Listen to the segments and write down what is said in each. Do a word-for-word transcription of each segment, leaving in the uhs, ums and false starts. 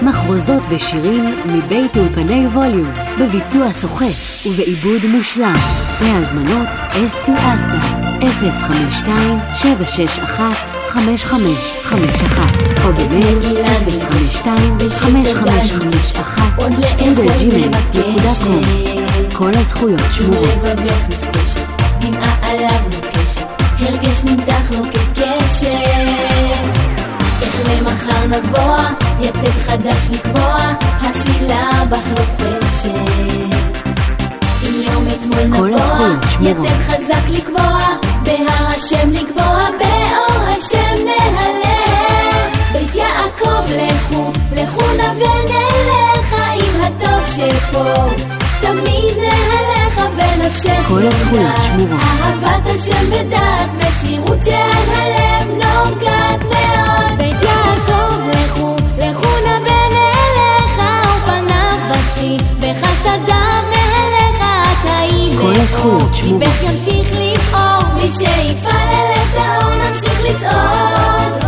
מחרוזות ושירים מבית אולפני ווליום, בביצוע סוחף ובעיבוד מושלם. להזמנות אסתי אספר אפס חמש שתיים שבע שש אחת חמש חמש חמש אחת או במייל אפס חמש שתיים חמש חמש חמש אחת שטרודל ג'ימייל נקודה קום. כל הזכויות שמורות. לבבך מספשת, דמעה עליו נוקשת, הרגש נמתח לו כקשת. איך למחר נבוא, יתד חדש לקבוע, התפילה בך רופשת. אם יום אתמול נבוא, יתד חזק לקבוע, בהר השם לקבוע, באור השם נהלך. בית יעקב לכו, לכו נווה נלך, עם הטוב שפה תמיד נהלך ונפשך כל הזכויות שמורות. אהבת השם ודעת, מסירות שעד הלב נוגעת מאוד. בית יעקב לכו, לכו נווה נלך, ופניו בקשי, בחסדיו נהלך, תהי לאור, ליבך ימשיך לפעור, מי שיפעל ללב טהור נמשיך לצעוד.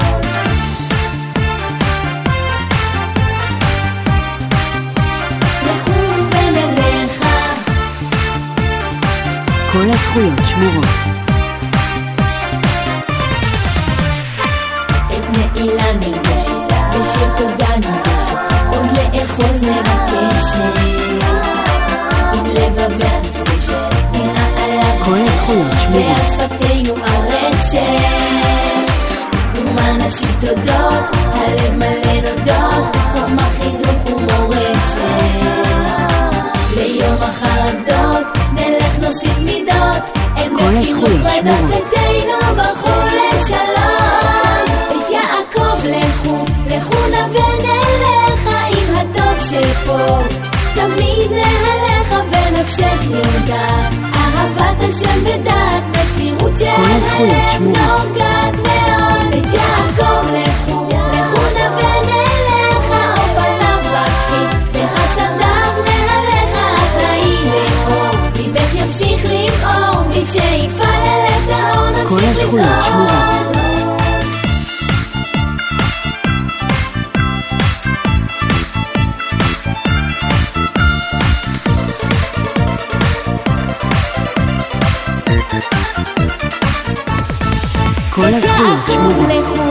כל הזכויות שמורות. את נעילה נרגשת, בשיר תודה נרגשת, עוד לאחוז נבקשת, עם לבבך נפגשת, נראה עליו כל הזכויות שמורות. ועל שפתנו הרשת, ומה נשיב תודות, הלב מלא נודות, חוכמה חינוך ומורשת. ליום החרדות נלך נוסיף מידות, אין בחינוך פרדות צאתנו ברחו לשלום. בית יעקב לכו, לכו נווה נלך, עם הטוב שפה תמיד נהלך ונפשך יודעת, אהבת השם ודעת, מסירות שעד הלב נוגעת מאוד. בית יעקב לכו, לכו נווה נלך, ופניו בקשי, בחסדיו נהלך, תהי לאור, ליבך ימשיך לפעור, מי שיפעל ללב טהור נמשיך לצעוד. כל הזכויות שמורות. לכו,